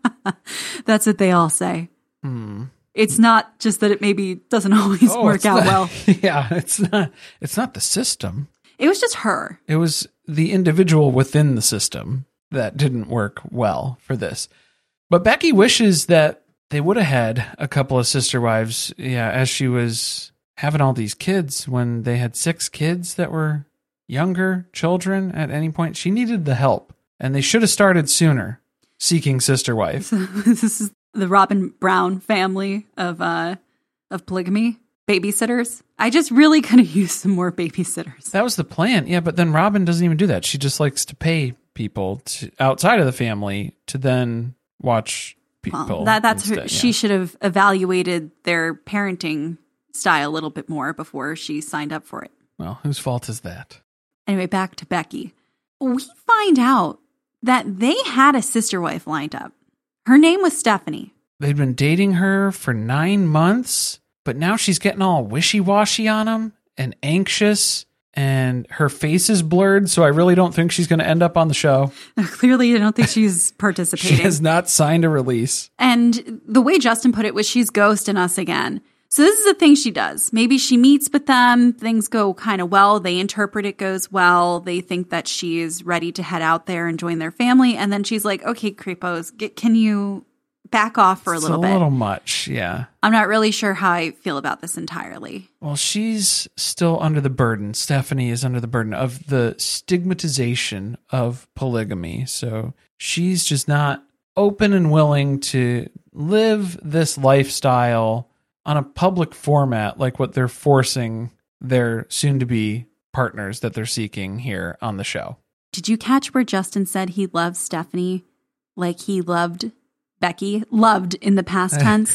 Speaker 7: that's what they all say.
Speaker 6: Hmm.
Speaker 7: It's not just that it maybe doesn't always
Speaker 6: Oh,
Speaker 7: work
Speaker 6: it's
Speaker 7: out
Speaker 6: not-
Speaker 7: well.
Speaker 6: Yeah, it's not it's not the system.
Speaker 7: It was just her.
Speaker 6: It was the individual within the system that didn't work well for this. But Becky wishes that they would have had a couple of sister wives, yeah, as she was having all these kids when they had six kids that were younger children at any point. She needed the help, and they should have started sooner seeking sister wife.
Speaker 7: This is the Robin Brown family of uh of polygamy babysitters. I just really could have used some more babysitters.
Speaker 6: That was the plan. Yeah, but then Robin doesn't even do that. She just likes to pay people to, outside of the family to then watch people.
Speaker 7: Well, that that's her,
Speaker 6: instead,
Speaker 7: she
Speaker 6: yeah.
Speaker 7: should have evaluated their parenting style a little bit more before she signed up for it.
Speaker 6: Well, whose fault is that?
Speaker 7: Anyway, back to Becky. We find out that they had a sister wife lined up. Her name was Stephanie.
Speaker 6: They'd been dating her for nine months, but now she's getting all wishy-washy on him and anxious, and her face is blurred, so I really don't think she's going to end up on the show.
Speaker 7: Clearly, I don't think she's participating.
Speaker 6: She has not signed a release.
Speaker 7: And the way Justin put it was she's ghosting us again. So this is a thing she does. Maybe she meets with them. Things go kind of well. They interpret it goes well. They think that she is ready to head out there and join their family. And then she's like, okay, creepos, get, can you back off for a
Speaker 6: It's
Speaker 7: little
Speaker 6: a
Speaker 7: bit?
Speaker 6: A little much, yeah.
Speaker 7: I'm not really sure how I feel about this entirely.
Speaker 6: Well, she's still under the burden. Stephanie is under the burden of the stigmatization of polygamy. So she's just not open and willing to live this lifestyle on a public format like what they're forcing their soon-to-be partners that they're seeking here on the show.
Speaker 7: Did you catch where Justin said he loves Stephanie like he loved Becky? Loved in the past tense.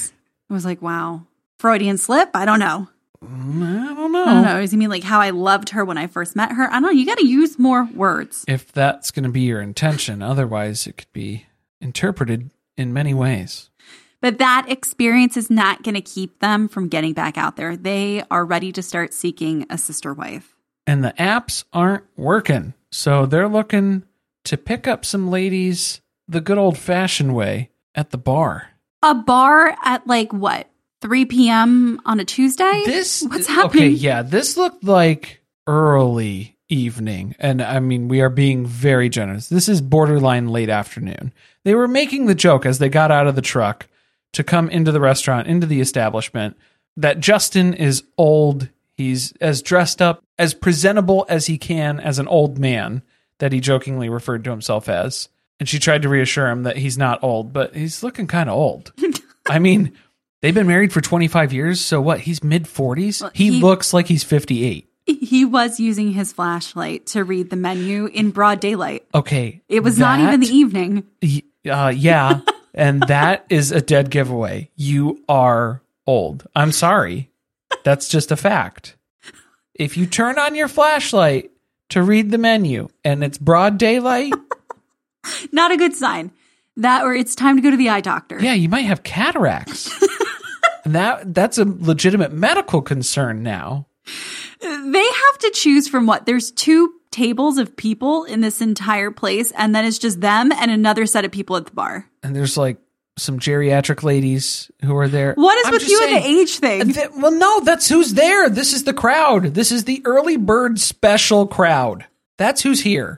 Speaker 7: I was like, wow. Freudian slip? I don't know.
Speaker 6: I don't know.
Speaker 7: I don't know. Does he mean like how I loved her when I first met her? I don't know. You got to use more words.
Speaker 6: If that's going to be your intention. Otherwise, it could be interpreted in many ways.
Speaker 7: But that experience is not going to keep them from getting back out there. They are ready to start seeking a sister wife.
Speaker 6: And the apps aren't working. So they're looking to pick up some ladies the good old-fashioned way at the bar.
Speaker 7: A bar at like what? three p.m. on a Tuesday?
Speaker 6: This
Speaker 7: What's happening?
Speaker 6: Okay, yeah, this looked like early evening. And I mean, we are being very generous. This is borderline late afternoon. They were making the joke as they got out of the truck to come into the restaurant, into the establishment, that Justin is old. He's as dressed up, as presentable as he can as an old man that he jokingly referred to himself as. And she tried to reassure him that he's not old, but he's looking kind of old. I mean, they've been married for twenty-five years. So what? He's mid forties. Well, he, he looks like he's fifty-eight.
Speaker 7: He was using his flashlight to read the menu in broad daylight.
Speaker 6: Okay.
Speaker 7: It was
Speaker 6: that,
Speaker 7: not even the evening.
Speaker 6: Uh, yeah. And that is a dead giveaway. You are old. I'm sorry. That's just a fact. If you turn on your flashlight to read the menu and it's broad daylight,
Speaker 7: not a good sign. That or it's time to go to the eye doctor.
Speaker 6: Yeah, you might have cataracts. And that that's a legitimate medical concern now.
Speaker 7: They have to choose from what? There's two tables of people in this entire place, and then it's just them and another set of people at the bar.
Speaker 6: And there's like some geriatric ladies who are there.
Speaker 7: What is
Speaker 6: I'm
Speaker 7: with you
Speaker 6: saying,
Speaker 7: and the age thing?
Speaker 6: Th- well, no, that's who's there. This is the crowd. This is the early bird special crowd. That's who's here.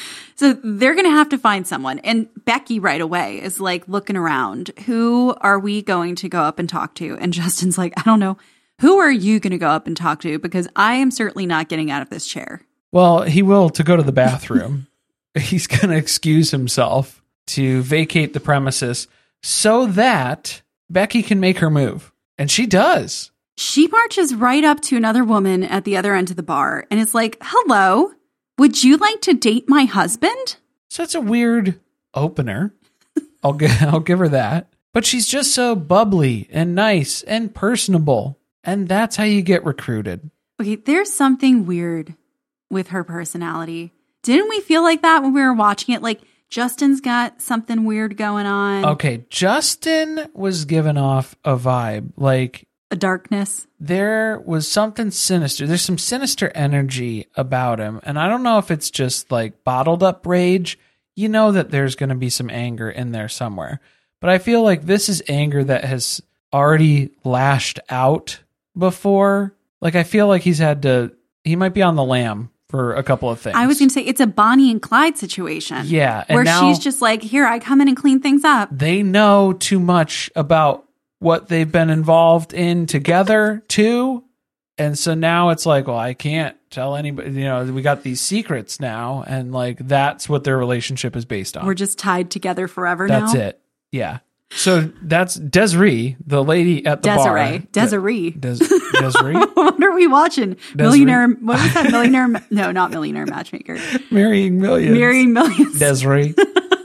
Speaker 7: So they're going to have to find someone. And Becky right away is like looking around. Who are we going to go up and talk to? And Justin's like, I don't know. Who are you going to go up and talk to? Because I am certainly not getting out of this chair.
Speaker 6: Well, he will to go to the bathroom. He's going to excuse himself to vacate the premises so that Becky can make her move. And she does.
Speaker 7: She marches right up to another woman at the other end of the bar. And it's like, hello, would you like to date my husband?
Speaker 6: So that's a weird opener. I'll, g- I'll give her that. But she's just so bubbly and nice and personable. And that's how you get recruited.
Speaker 7: Okay, there's something weird with her personality. Didn't we feel like that when we were watching it? Like, Justin's got something weird going on.
Speaker 6: Okay, Justin was giving off a vibe. Like,
Speaker 7: a darkness.
Speaker 6: There was something sinister. There's some sinister energy about him. And I don't know if it's just like bottled up rage. You know that there's going to be some anger in there somewhere. But I feel like this is anger that has already lashed out before. Like, I feel like he's had to, he might be on the lam for a couple of things.
Speaker 7: I was going to say it's a Bonnie and Clyde situation.
Speaker 6: Yeah. And
Speaker 7: where
Speaker 6: now
Speaker 7: she's just like, here, I come in and clean things up.
Speaker 6: They know too much about what they've been involved in together too. And so now it's like, well, I can't tell anybody, you know, we got these secrets now. And like, that's what their relationship is based on.
Speaker 7: We're just tied together forever
Speaker 6: that's
Speaker 7: now.
Speaker 6: That's it. Yeah. So that's Desiree, the lady at the
Speaker 7: Desiree.
Speaker 6: bar.
Speaker 7: Desiree.
Speaker 6: Des- Desiree.
Speaker 7: What are we watching?
Speaker 6: Desiree.
Speaker 7: Millionaire. What was that? Millionaire. Ma- no, not Millionaire Matchmaker.
Speaker 6: Marrying Millions.
Speaker 7: Marrying Millions.
Speaker 6: Desiree.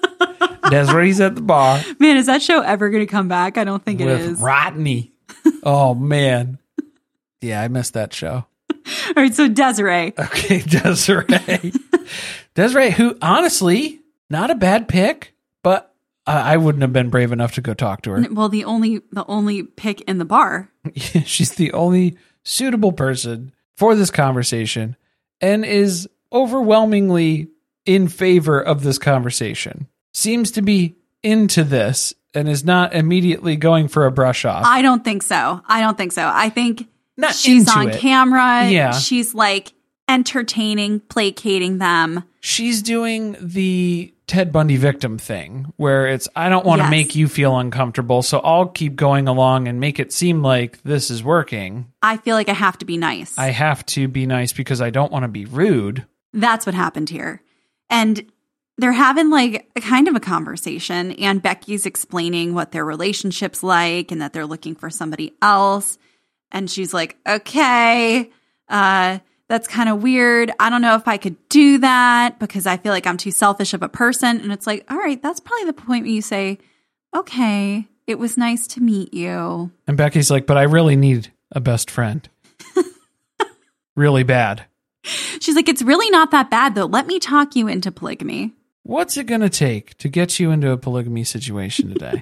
Speaker 6: Desiree's at the bar.
Speaker 7: Man, is that show ever going to come back? I don't think
Speaker 6: with
Speaker 7: it is.
Speaker 6: Rodney. Oh, man. Yeah, I missed that show.
Speaker 7: All right, so Desiree.
Speaker 6: Okay, Desiree. Desiree, who honestly, not a bad pick, but I wouldn't have been brave enough to go talk to her.
Speaker 7: Well, the only the only pick in the bar.
Speaker 6: She's the only suitable person for this conversation and is overwhelmingly in favor of this conversation. Seems to be into this and is not immediately going for a brush off.
Speaker 7: I don't think so. I don't think so. I think
Speaker 6: not
Speaker 7: she's
Speaker 6: into
Speaker 7: on
Speaker 6: it.
Speaker 7: camera.
Speaker 6: Yeah.
Speaker 7: She's like entertaining, placating them.
Speaker 6: She's doing the Ted Bundy victim thing where it's, I don't want to
Speaker 7: Yes.
Speaker 6: make you feel uncomfortable, so I'll keep going along and make it seem like this is working.
Speaker 7: I feel like I have to be nice.
Speaker 6: I have to be nice because I don't want to be rude.
Speaker 7: That's what happened here. And they're having like a kind of a conversation, and Becky's explaining what their relationship's like and that they're looking for somebody else. And she's like, okay, uh, that's kind of weird. I don't know if I could do that because I feel like I'm too selfish of a person. And it's like, all right, that's probably the point where you say, okay, It was nice to meet you.
Speaker 6: And Becky's like, but I really need a best friend. Really bad.
Speaker 7: She's like, it's really not that bad, though. Let me talk you into polygamy.
Speaker 6: What's it going to take to get you into a polygamy situation today?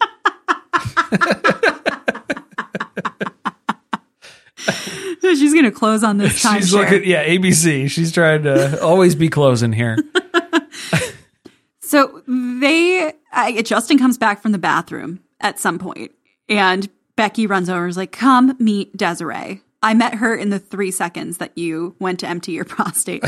Speaker 7: She's going to close on this time.
Speaker 6: She's looking, yeah, A B C. She's trying to always be closing here.
Speaker 7: So they, uh, Justin comes back from the bathroom at some point, and Becky runs over and is like, come meet Desiree. I met her in the three seconds that you went to empty your prostate.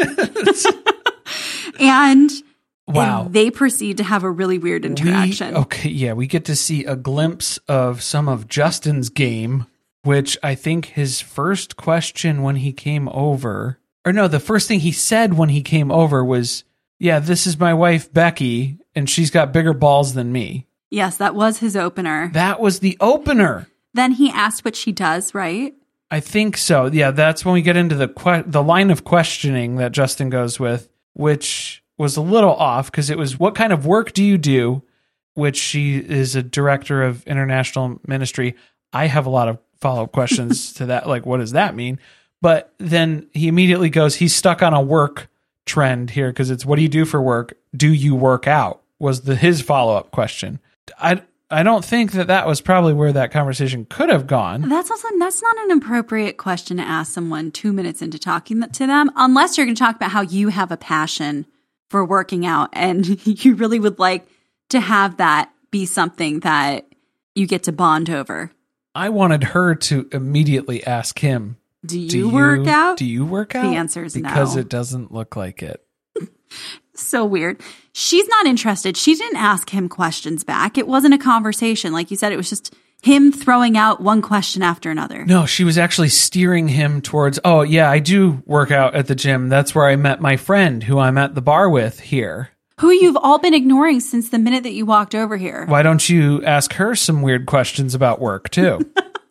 Speaker 7: and,
Speaker 6: wow.
Speaker 7: and they proceed to have a really weird interaction.
Speaker 6: We, okay, yeah, we get to see a glimpse of some of Justin's game, which I think his first question when he came over, or no, the first thing he said when he came over was, yeah, this is my wife, Becky, and she's got bigger balls than me.
Speaker 7: Yes, that was his opener.
Speaker 6: That was the opener.
Speaker 7: Then he asked what she does, right?
Speaker 6: I think so. Yeah, that's when we get into the que- the line of questioning that Justin goes with, which was a little off because it was, what kind of work do you do? Which she is a director of international ministry. I have a lot of follow-up questions to that. Like, what does that mean? But then he immediately goes, he's stuck on a work trend here because it's, what do you do for work? Do you work out? Was the his follow-up question. I I don't think that that was probably where that conversation could have gone.
Speaker 7: That's also, that's not an appropriate question to ask someone two minutes into talking to them, unless you're going to talk about how you have a passion for working out and you really would like to have that be something that you get to bond over.
Speaker 6: I wanted her to immediately ask him,
Speaker 7: Do you, do you work out?
Speaker 6: Do you work out?
Speaker 7: The answer is
Speaker 6: because
Speaker 7: no.
Speaker 6: Because it doesn't look like it.
Speaker 7: So weird. She's not interested. She didn't ask him questions back. It wasn't a conversation. Like you said, it was just him throwing out one question after another.
Speaker 6: No, she was actually steering him towards, oh, yeah, I do work out at the gym. That's where I met my friend who I'm at the bar with here.
Speaker 7: Who you've all been ignoring since the minute that you walked over here.
Speaker 6: Why don't you ask her some weird questions about work, too?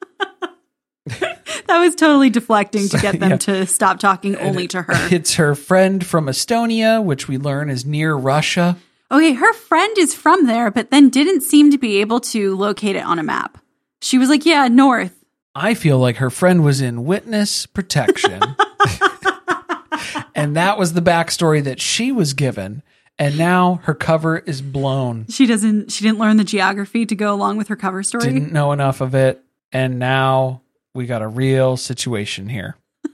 Speaker 7: That was totally deflecting to get them
Speaker 6: yeah.
Speaker 7: to stop talking only to her.
Speaker 6: It's her friend from Estonia, which we learn is near Russia.
Speaker 7: Okay, her friend is from there, but then didn't seem to be able to locate it on a map. She was like, yeah, north.
Speaker 6: I feel like her friend was in witness protection. And that was the backstory that she was given. And now her cover is blown.
Speaker 7: She doesn't, she didn't learn the geography to go along with her cover story.
Speaker 6: Didn't know enough of it. And now we got a real situation here.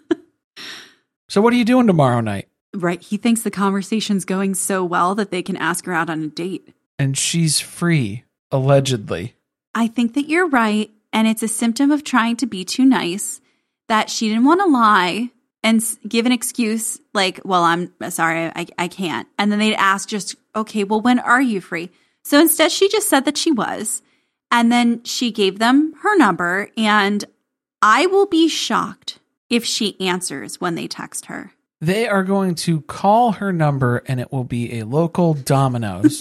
Speaker 6: So what are you doing tomorrow night?
Speaker 7: Right. He thinks the conversation's going so well that they can ask her out on a date.
Speaker 6: And she's free, allegedly.
Speaker 7: I think that you're right. And it's a symptom of trying to be too nice, that she didn't want to lie and give an excuse like, well, I'm sorry, I, I can't. And then they'd ask just, okay, well, when are you free? So instead, she just said that she was. And then she gave them her number. And I will be shocked if she answers when they text her.
Speaker 6: They are going to call her number and it will be a local Domino's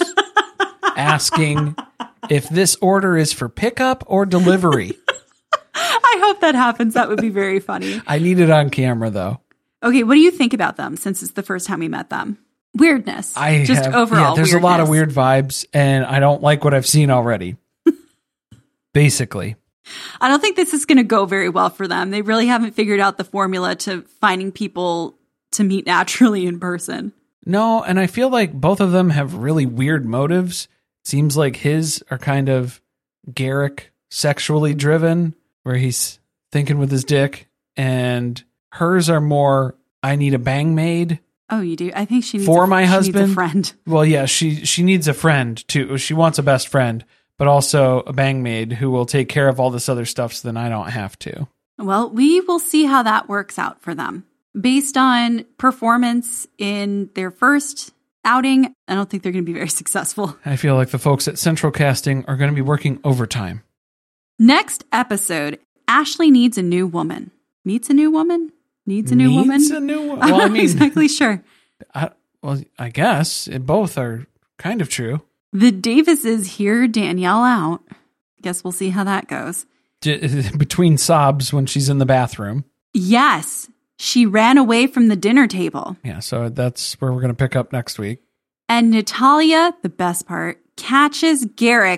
Speaker 6: asking if this order is for pickup or delivery.
Speaker 7: I hope that happens. That would be very funny.
Speaker 6: I need it on camera, though.
Speaker 7: Okay, what do you think about them since it's the first time we met them? Weirdness.
Speaker 6: I
Speaker 7: Just
Speaker 6: have,
Speaker 7: overall
Speaker 6: yeah, there's
Speaker 7: weirdness.
Speaker 6: a lot of weird vibes, and I don't like what I've seen already. Basically.
Speaker 7: I don't think this is going to go very well for them. They really haven't figured out the formula to finding people to meet naturally in person.
Speaker 6: No, and I feel like both of them have really weird motives. Seems like his are kind of Garrick sexually driven, where he's thinking with his dick, and hers are more, I need a bang maid.
Speaker 7: Oh, you do? I think she needs,
Speaker 6: for
Speaker 7: a,
Speaker 6: my
Speaker 7: she
Speaker 6: husband.
Speaker 7: needs a friend.
Speaker 6: Well, yeah, she, she needs a friend too. She wants a best friend, but also a bang maid who will take care of all this other stuff so then I don't have to.
Speaker 7: Well, we will see how that works out for them. Based on performance in their first outing, I don't think they're going to be very successful.
Speaker 6: I feel like the folks at Central Casting are going to be working overtime.
Speaker 7: Next episode, Ashley needs a new woman. Meets a new woman? Needs a new
Speaker 6: needs
Speaker 7: woman?
Speaker 6: Needs a new woman?
Speaker 7: I'm
Speaker 6: Well,
Speaker 7: not
Speaker 6: I mean,
Speaker 7: exactly sure.
Speaker 6: I, well, I guess it, both are kind of true.
Speaker 7: The Davises hear Danielle out. I guess we'll see how that goes.
Speaker 6: D- between sobs when she's in the bathroom.
Speaker 7: Yes. She ran away from the dinner table.
Speaker 6: Yeah, so that's where we're going to pick up next week.
Speaker 7: And Natalia, the best part, catches Garrick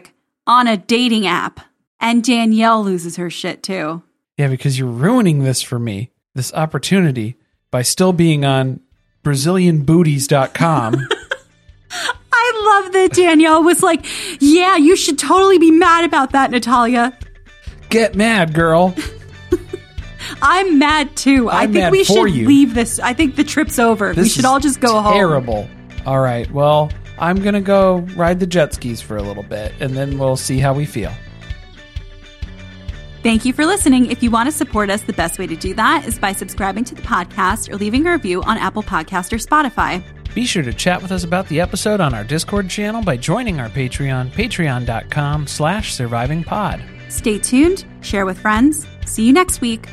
Speaker 7: on a dating app. And Danielle loses her shit too.
Speaker 6: Yeah, because you're ruining this for me, this opportunity, by still being on Brazilian Booties dot com.
Speaker 7: I love that Danielle was like, yeah, you should totally be mad about that, Natalia.
Speaker 6: Get mad, girl.
Speaker 7: I'm mad too.
Speaker 6: I'm
Speaker 7: I think
Speaker 6: mad
Speaker 7: we
Speaker 6: for
Speaker 7: should
Speaker 6: you.
Speaker 7: leave this. I think the trip's over.
Speaker 6: This
Speaker 7: we should
Speaker 6: is
Speaker 7: all just go home.
Speaker 6: Terrible. All right, well, I'm going to go ride the jet skis for a little bit, and then we'll see how we feel.
Speaker 7: Thank you for listening. If you want to support us, the best way to do that is by subscribing to the podcast or leaving a review on Apple Podcast or Spotify.
Speaker 6: Be sure to chat with us about the episode on our Discord channel by joining our Patreon, patreon.com slash survivingpod.
Speaker 7: Stay tuned, share with friends. See you next week.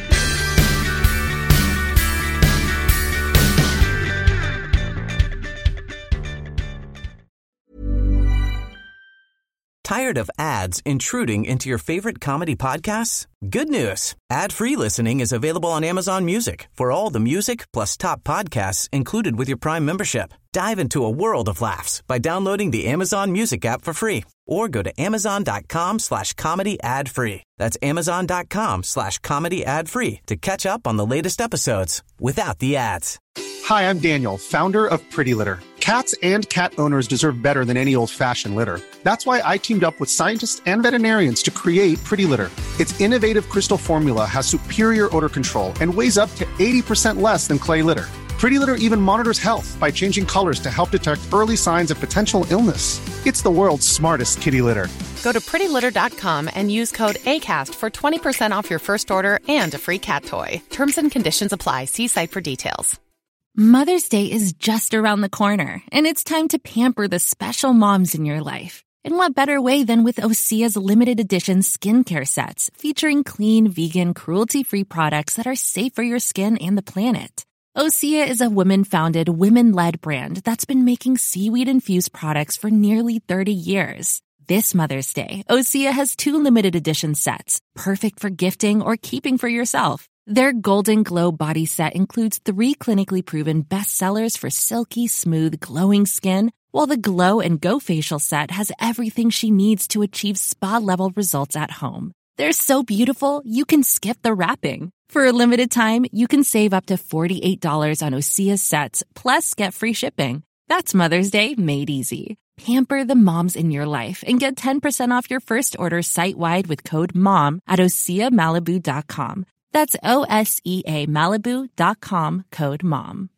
Speaker 12: Tired of ads intruding into your favorite comedy podcasts? Good news. Ad-free listening is available on Amazon Music for all the music plus top podcasts included with your Prime membership. Dive into a world of laughs by downloading the Amazon Music app for free or go to amazon.com slash comedy ad free. That's amazon.com slash comedy ad free to catch up on the latest episodes without the ads.
Speaker 13: Hi, I'm Daniel, founder of Pretty Litter. Cats and cat owners deserve better than any old-fashioned litter. That's why I teamed up with scientists and veterinarians to create Pretty Litter. Its innovative crystal formula has superior odor control and weighs up to eighty percent less than clay litter. Pretty Litter even monitors health by changing colors to help detect early signs of potential illness. It's the world's smartest kitty litter.
Speaker 14: Go to pretty litter dot com and use code ACAST for twenty percent off your first order and a free cat toy. Terms and conditions apply. See site for details.
Speaker 15: Mother's Day is just around the corner, and it's time to pamper the special moms in your life. And what better way than with Osea's limited edition skincare sets, featuring clean, vegan, cruelty-free products that are safe for your skin and the planet. Osea is a women-founded, women-led brand that's been making seaweed-infused products for nearly thirty years. This Mother's Day, Osea has two limited edition sets, perfect for gifting or keeping for yourself. Their Golden Glow body set includes three clinically proven bestsellers for silky, smooth, glowing skin, while the Glow and Go facial set has everything she needs to achieve spa-level results at home. They're so beautiful, you can skip the wrapping. For a limited time, you can save up to forty-eight dollars on Osea's sets, plus get free shipping. That's Mother's Day made easy. Pamper the moms in your life and get ten percent off your first order site-wide with code MOM at Osea Malibu dot com. That's O S E A Malibu dot com, code MOM.